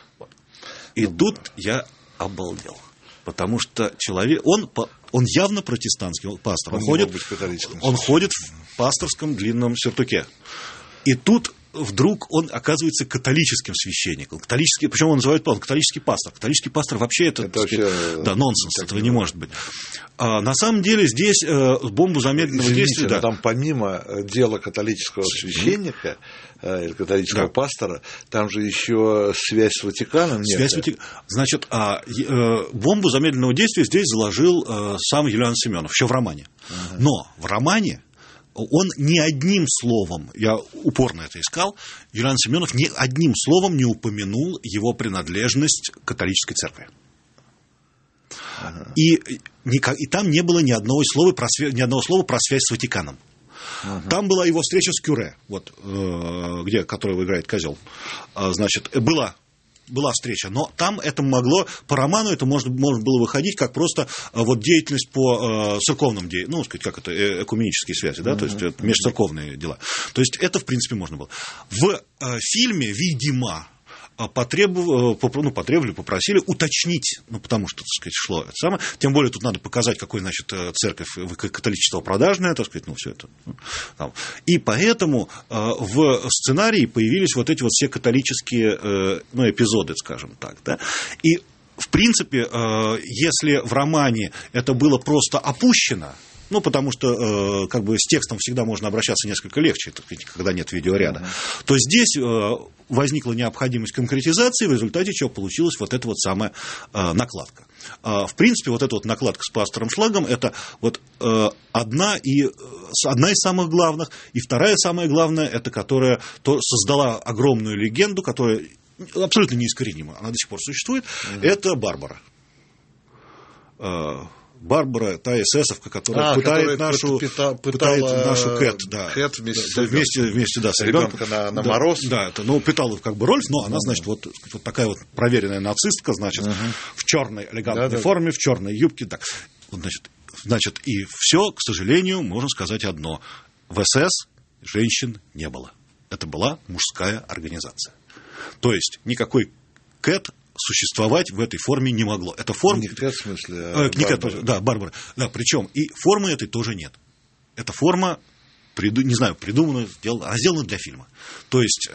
И тут я обалдел, потому что человек, он явно протестантский пастор, он ходит в пасторском длинном сюртуке. И тут вдруг он оказывается католическим священником. Причем он называет католический пастор. Католический пастор вообще это нонсенс, этого не может быть. На самом деле здесь бомбу замедленного действия. Да. Там помимо дела католического священника или католического пастора, там же еще связь с Ватиканом. Значит, бомбу замедленного действия здесь заложил сам Юлиан Семенов, еще в романе. Но в романе он ни одним словом, я упорно это искал, Юлиан Семенов ни одним словом не упомянул его принадлежность к католической церкви. И там не было ни одного слова про связь с Ватиканом. Там была его встреча с Кюре, которого играет Козел. Значит, была встреча, но там это по роману это можно было выходить как просто деятельность по церковным экуменические связи, да, то есть межцерковные дела. То есть это, в принципе, можно было. В фильме, видимо, попросили уточнить, потому что, так сказать, шло это самое. Тем более тут надо показать, какой, значит, церковь католичество продажное, так сказать, все это. И поэтому в сценарии появились эти все католические эпизоды, скажем так, да. И в принципе, если в романе это было просто опущено, потому что с текстом всегда можно обращаться несколько легче, когда нет видеоряда, то здесь возникла необходимость конкретизации, в результате чего получилась эта самая накладка. В принципе, эта накладка с пастором Шлагом – это одна из самых главных, и вторая самая главная, это которая создала огромную легенду, которая абсолютно неискоренима, она до сих пор существует, это Барбара. Барбара, та эсэсовка, которая пытает нашу Кэт, да, вместе с ребенком на мороз. Да, пытала Рольф, но она, значит, такая проверенная нацистка, значит, в черной элегантной форме, в черной юбке, так. Значит, и все, к сожалению, можно сказать одно: в СС женщин не было. Это была мужская организация. То есть никакой Кэт существовать в этой форме не могло. Это форма... Не Кэт, в смысле, Барбара. Да, Барбара. Да, причем и формы этой тоже нет. Эта форма не знаю, придумано, она сделана для фильма. То есть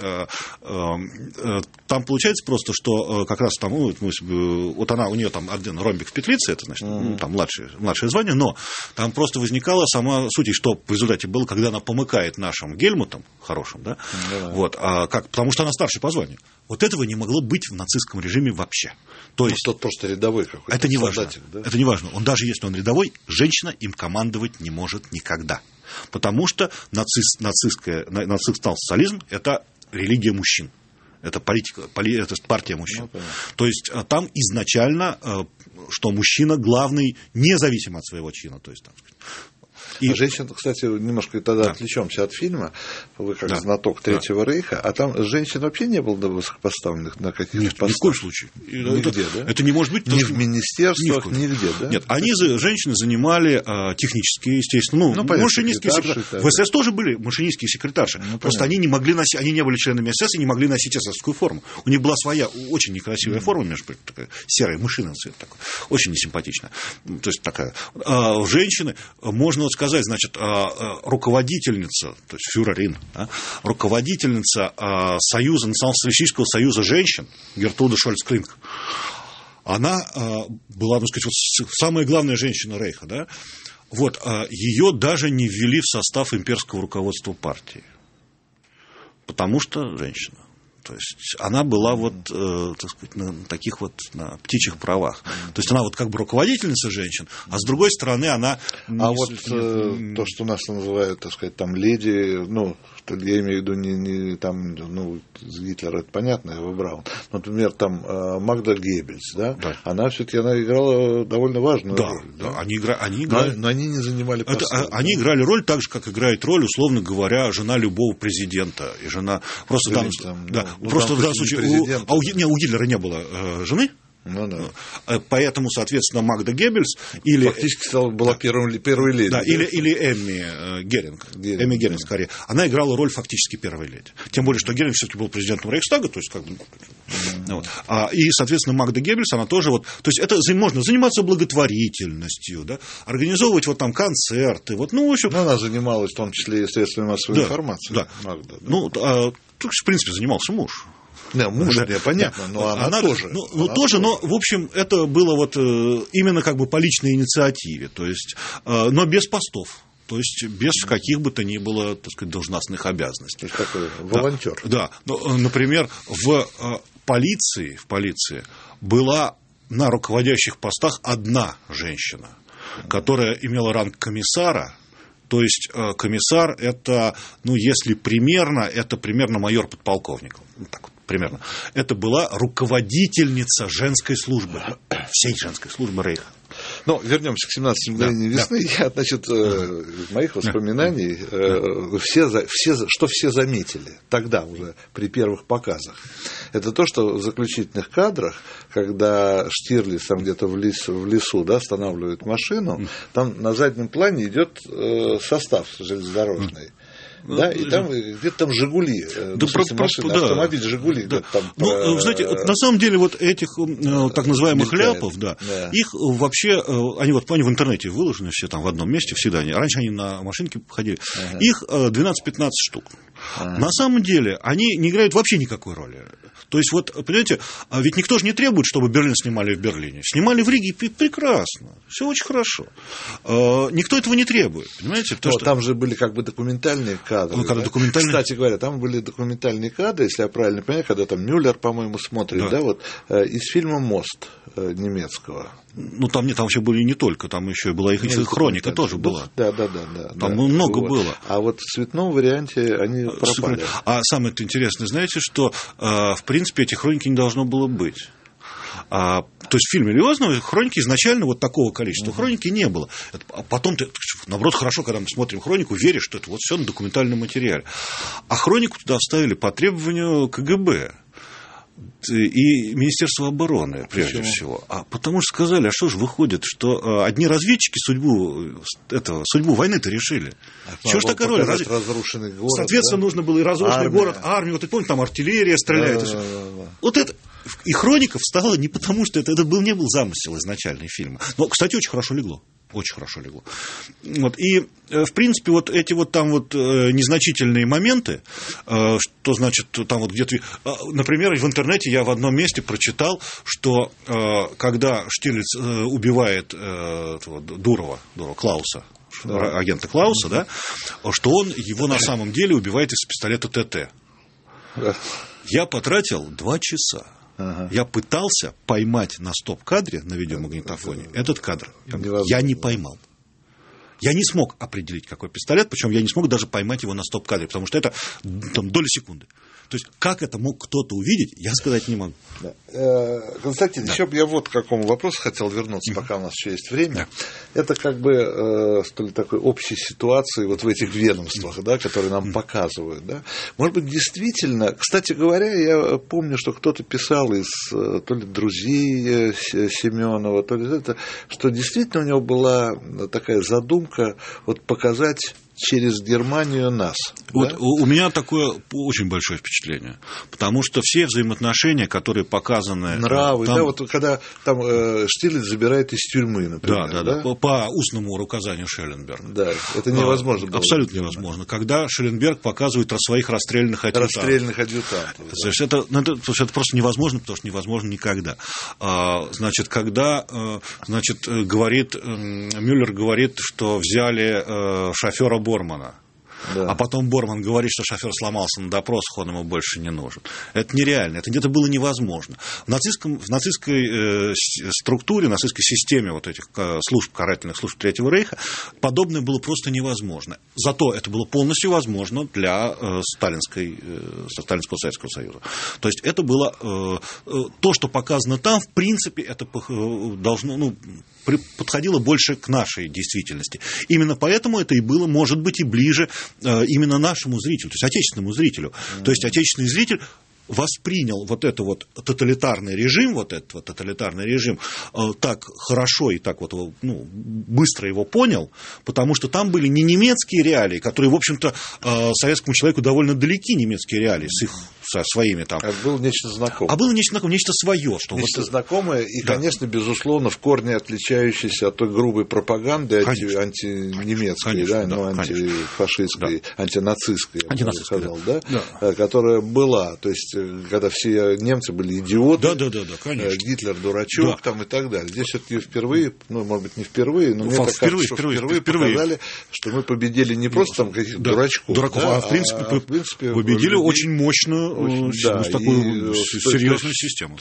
там получается просто, что как раз там, вот она, у нее там орден ромбик в петлице, это значит, там младшее звание, но там просто возникала сама суть, и что в результате было, когда она помыкает нашим Гельмутом, хорошим, да, вот, потому что она старше по званию. Вот этого не могло быть в нацистском режиме вообще. То есть тот просто рядовой какой-то. Это не важно. Да? Это не важно. Он даже если он рядовой, женщина им командовать не может никогда. Потому что национал-социализм – это религия мужчин. Это политика, это партия мужчин. То есть там изначально, что мужчина главный, независимо от своего чина. То есть, А женщин, кстати, немножко тогда отвлечемся от фильма. Вы как знаток Третьего Рейха, а там женщин вообще не было высокопоставленных на каких-то постах? Ни в коем случае. Нигде, да? Это не может быть. Ни в министерствах, нигде, да? Нет, женщины занимали технические, естественно, машинистские секретарши. В СС тоже были машинистские секретарши. Просто они не могли носить, они не были членами СС и не могли носить эсэсовскую форму. У них была своя очень некрасивая форма, между прочим, такая серая, мышиный цвет такой, очень несимпатичная. То есть такая. Женщины, можно сказать, значит, руководительница, то есть фюрерин, руководительница Союза, Национал-социалистического союза женщин, Гертруда Шольц-Клинк, она была, так сказать, самая главная женщина Рейха, да? Вот, ее даже не ввели в состав имперского руководства партии, потому что женщина. То есть она была вот, так сказать, на таких вот на птичьих правах. То есть она вот как бы руководительница женщин, а с другой стороны она... то, что нас называют, так сказать, там леди, я имею в виду не там, Гитлер, это понятно, Эва Браун. Например, там Магда Геббельс, да? Она все-таки играла довольно важную роль. Да, они играли. Но они не занимали поста. Они играли роль так же, как играет роль, условно говоря, жена любого президента. И жена просто просто в данном случае у Гитлера не было жены. Поэтому, соответственно, Магда Геббельс или... Фактически была первой леди. Да, или Эмми Геринг. Эмми Геринг, скорее. Она играла роль фактически первой леди. Тем более, что Геринг все-таки был президентом Рейхстага, то есть как бы... И, соответственно, Магда Геббельс, она тоже вот... То есть это можно заниматься благотворительностью, да, организовывать вот там концерты, в общем... Она занималась в том числе и средствами массовой информации. Да. Магда, в принципе, занимался муж. Да, муж, понятно, но она тоже. Но, в общем, это было вот именно как бы по личной инициативе, то есть, но без постов. То есть без каких бы то ни было, так сказать, должностных обязанностей. То есть такой волонтер. Да. Например, в полиции была на руководящих постах одна женщина, которая имела ранг комиссара. То есть комиссар это, если примерно, это примерно майор-подполковник. Так вот, примерно. Это была руководительница женской службы, всей женской службы Рейха. Вернемся к 17 мгновениям весны. Я, значит, из моих воспоминаний, что все заметили тогда уже при первых показах, это то, что в заключительных кадрах, когда Штирлиц там где-то в лесу останавливает машину, там на заднем плане идет состав железнодорожный. Да, и там где-то там «Жигули», автомобиль «Жигули». Да. Знаете, на самом деле вот этих так называемых ляпов, их вообще, они в интернете выложены все там в одном месте всегда. Раньше они на машинке ходили. Их 12-15 штук. На самом деле они не играют вообще никакой роли. То есть, понимаете, ведь никто же не требует, чтобы Берлин снимали в Берлине. Снимали в Риге прекрасно. Все очень хорошо. Никто этого не требует. Понимаете? Там же были как бы документальные кадры. Кстати говоря, там были документальные кадры, если я правильно понимаю, когда там Мюллер, по-моему, смотрит, из фильма «Мост» немецкого. Там вообще были не только, там еще была их хроника тоже была. Да. Там много было. А вот в цветном варианте они пропали. А самое интересное, знаете, что в принципе этих хроник не должно было быть. То есть в фильме Лиозного хроники изначально вот такого количества хроники не было. А потом ты, наоборот, хорошо, когда мы смотрим хронику, веришь, что это вот все на документальном материале. А хронику туда вставили по требованию КГБ и Министерства обороны, прежде всего. Потому что сказали, что же выходит, что одни разведчики судьбу войны-то решили. Чего ж такая роль? Разрушенный город. Соответственно, нужно было и разрушенный город, армию. Вот ты помнишь, там артиллерия стреляет. Вот это. И «Хроника» встала не потому, что это не был замысел изначальный фильма. Но, кстати, очень хорошо легло. Очень хорошо легло. Вот. И, в принципе, вот эти вот там вот незначительные моменты, что значит там вот где-то... Например, в интернете я в одном месте прочитал, что когда Штирлиц убивает Дурова, Клауса, агента Клауса, да, что он его на самом деле убивает из пистолета ТТ. Я потратил 2 часа. Я пытался поймать на стоп-кадре, на видеомагнитофоне, этот кадр. Я не поймал. Я не смог определить, какой пистолет, причем я не смог даже поймать его на стоп-кадре, потому что это там, доля секунды. То есть, как это мог кто-то увидеть, я сказать не могу. Да. Константин, еще бы я вот к какому вопросу хотел вернуться, пока у нас еще есть время. Это как бы что ли такой общей ситуации вот в этих ведомствах, да, которые нам показывают. Да. Может быть, действительно, кстати говоря, я помню, что кто-то писал из то ли друзей Семенова, то ли это, что действительно у него была такая задумка вот показать через Германию нас. Вот да? У меня такое очень большое впечатление, потому что все взаимоотношения, которые показаны... Нравы, там... да, вот когда там Штирлиц забирает из тюрьмы, например. Да. По устному указанию Шелленберга. Да, это невозможно было. Абсолютно невозможно. Когда Шелленберг показывает своих расстрелянных адъютантов. Это просто невозможно, потому что невозможно никогда. Значит, когда Мюллер говорит, что взяли шофера Бормана. Да. А потом Борман говорит, что шофер сломался на допросах, он ему больше не нужен. Это нереально, это было невозможно. В нацистской структуре, нацистской системе вот этих служб, карательных служб Третьего Рейха подобное было просто невозможно. Зато это было полностью возможно для Сталинского Советского Союза. То есть это было то, что показано там, в принципе, это должно, подходило больше к нашей действительности. Именно поэтому это и было, может быть, и ближе именно нашему зрителю, то есть отечественному зрителю. То есть отечественный зритель воспринял вот этот вот тоталитарный режим, так хорошо и так вот быстро его понял, потому что там были не немецкие реалии, которые, в общем-то, советскому человеку довольно далеки, немецкие реалии, со своими там. А было нечто знакомое. Нечто свое. Нечто знакомое и, да. Конечно, безусловно, в корне отличающееся от той грубой пропаганды антинемецкой, антифашистской, антинацистской, я бы сказал, да, которая была. То есть, когда все немцы были идиоты, конечно. Гитлер дурачок там и так далее. Здесь все-таки впервые, может быть, не впервые, но мне так кажется, что впервые показали, что мы победили не просто там каких-то дураков, а в принципе победили очень мощную, такую серьезную систему.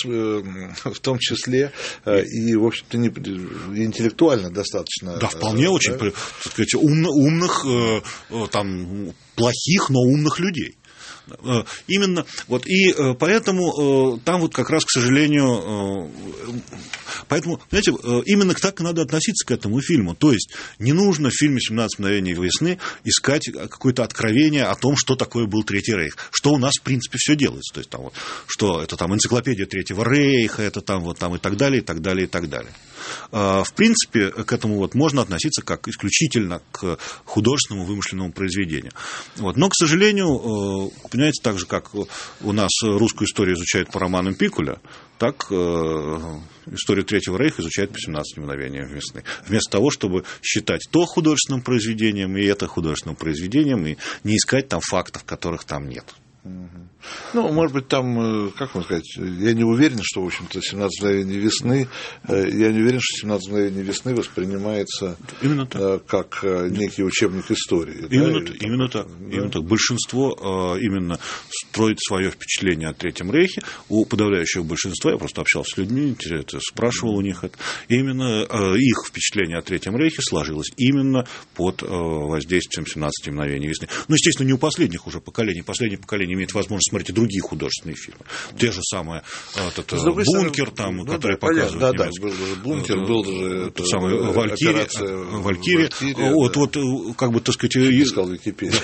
В том числе и, в общем-то, интеллектуально достаточно. Да, вполне очень, так сказать, умных, там, плохих, но умных людей. Именно, вот, и поэтому там вот как раз, к сожалению, поэтому, знаете, именно так и надо относиться к этому фильму. То есть не нужно в фильме «17 мгновений весны» искать какое-то откровение о том, что такое был Третий Рейх, что у нас, в принципе, все делается. То есть там вот, что это там энциклопедия Третьего Рейха, это там вот там и так далее, и так далее, и так далее. В принципе, к этому вот можно относиться как исключительно к художественному вымышленному произведению. Вот. Но, к сожалению, понимаете, так же, как у нас русскую историю изучают по романам Пикуля, так историю Третьего Рейха изучают по 17 мгновениям весны. Вместо того, чтобы считать то художественным произведением и это художественным произведением, и не искать там фактов, которых там нет. Может быть, там, как вам сказать, я не уверен, что, в общем-то, 17 мгновений весны, я не уверен, что 17 мгновений весны воспринимается как некий учебник истории. Именно так. Большинство именно строит свое впечатление о Третьем Рейхе. У подавляющего большинства, я просто общался с людьми, спрашивал у них это, именно их впечатление о Третьем Рейхе сложилось именно под воздействием 17 мгновений весны. Естественно, не у последних уже поколений. Последнее поколение имеет возможность смотреть и другие художественные фильмы. Те же самые «Бункер», там, которые показывают. Да, был же «Бункер», был же «Валькирия». Вот, как бы, так сказать... Искал Википедию.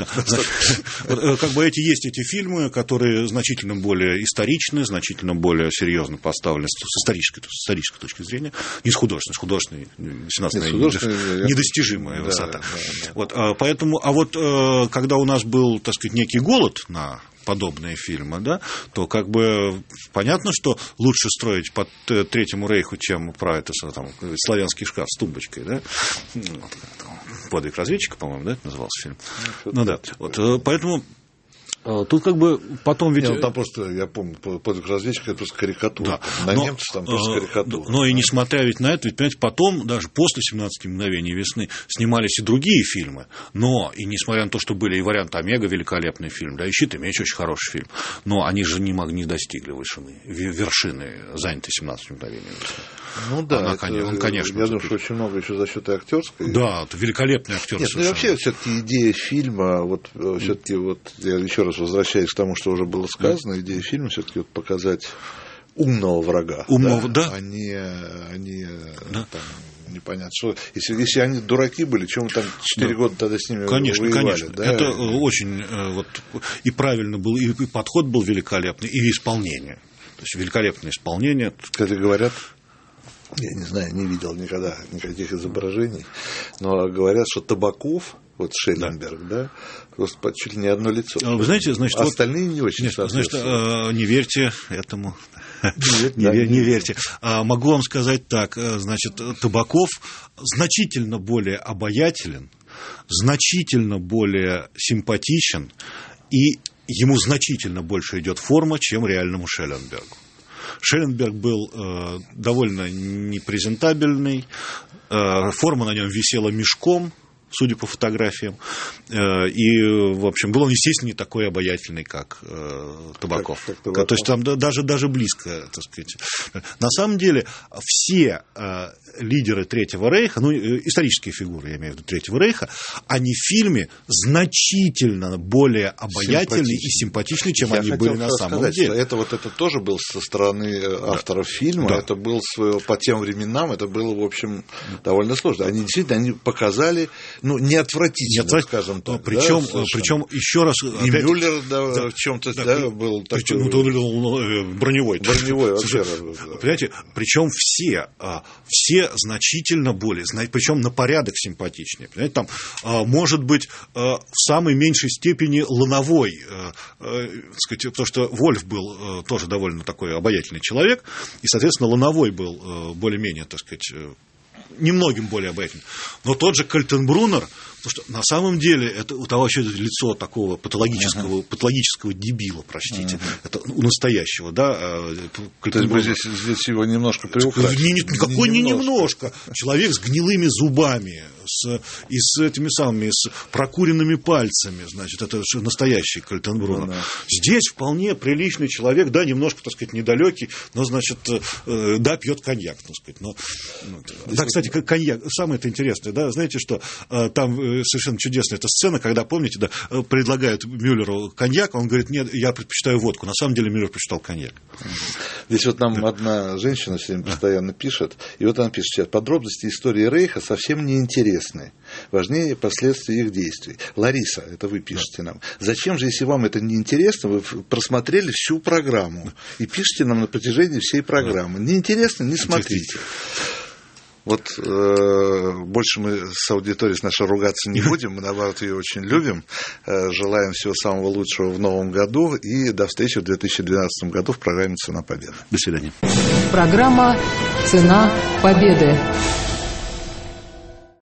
Как бы есть эти фильмы, которые значительно более историчны, значительно более серьезно поставлены с исторической точки зрения, не с художественной, 17-я недостижимая высота. Поэтому, когда у нас был, так сказать, некий голод на подобные фильмы, да, то как бы понятно, что лучше строить по Третьему рейху, чем про это там, славянский шкаф с тумбочкой, да, «Подвиг разведчика», по-моему, да, это назывался фильм. Ну да, вот, поэтому тут как бы потом ведь... Нет, там просто, я помню, «Подвиг разведчика» — это просто карикатура. Да. На немцев там просто карикатура. Но и несмотря ведь на это, ведь, понимаете, потом, даже после «17 мгновений весны», снимались и другие фильмы. Но, и несмотря на то, что были и «Вариант Омега», великолепный фильм, да, и «Щит и меч» очень хороший фильм, но они же не достигли вершины занятой «17 мгновений весны». Ну да, он, конечно. Я думаю, что очень много еще за счет актерской. Да, это великолепный актер. Нет, ну и вообще все-таки идея фильма, вот все-таки вот я еще раз возвращаюсь к тому, что уже было сказано, идея фильма все-таки вот показать умного врага. Умного, да. А не да. Там, непонятно, что. Если они дураки были, чем мы там 4 года тогда с ними воевали? Конечно. Да? Это очень вот, и правильно был, и подход был великолепный, и исполнение. То есть великолепное исполнение. Когда говорят. Я не знаю, не видел никогда никаких изображений, но говорят, что Табаков, вот Шелленберг, да, просто чуть ли не одно лицо. Вы знаете, значит, остальные не очень соответствуют. Значит, не верьте этому. Не верьте. Могу вам сказать так, значит, Табаков значительно более обаятелен, значительно более симпатичен, и ему значительно больше идет форма, чем реальному Шелленбергу. Шелленберг был довольно непрезентабельный, форма на нем висела мешком, судя по фотографиям, и, в общем, был он, естественно, не такой обаятельный, как Табаков. Как Табаков. То есть там даже близко, так сказать. На самом деле все лидеры Третьего рейха, ну, исторические фигуры, я имею в виду Третьего рейха, они в фильме значительно более обаятельны и симпатичны, чем они были на самом деле. Это тоже был со стороны авторов фильма, это было по тем временам, это было, в общем, довольно сложно. Они действительно показали, ну, неотвратительно, скажем так. Причем еще раз... И Мюллер в чем-то был такой... Броневой. Вообще. Понимаете, причем все значительно более, причем на порядок симпатичнее. Понимаете, там может быть в самой меньшей степени Лановой, сказать, потому что Вольф был тоже довольно такой обаятельный человек, и, соответственно, Лановой был более-менее, так сказать, немногим более обаятельным. Но тот же Кальтенбруннер, потому что на самом деле это у того вообще лицо такого патологического дебила, простите, это у настоящего, да. То есть вы здесь его немножко приукрасили? Никакой не немножко. Человек с гнилыми зубами, с прокуренными пальцами, значит, это настоящий Кальтенбруннер. Здесь вполне приличный человек, да, немножко, так сказать, недалекий, но, значит, да, пьет коньяк, так сказать. Да, кстати, коньяк, самое-то интересное, да, знаете, что там совершенно чудесная эта сцена, когда, помните, да, предлагают Мюллеру коньяк, он говорит, нет, я предпочитаю водку. На самом деле Мюллер предпочитал коньяк. Здесь вот нам одна женщина сегодня постоянно пишет, и вот она пишет сейчас, подробности истории Рейха совсем не интересны. Важнее последствия их действий. Лариса, это вы пишете нам. Зачем же, если вам это не интересно, вы просмотрели всю программу и пишете нам на протяжении всей программы. Не интересно, не смотрите. Вот больше мы с аудиторией нашей ругаться не будем, мы, наоборот, ее очень любим. Желаем всего самого лучшего в новом году и до встречи в 2012 году в программе «Цена победы». До свидания. Программа «Цена победы».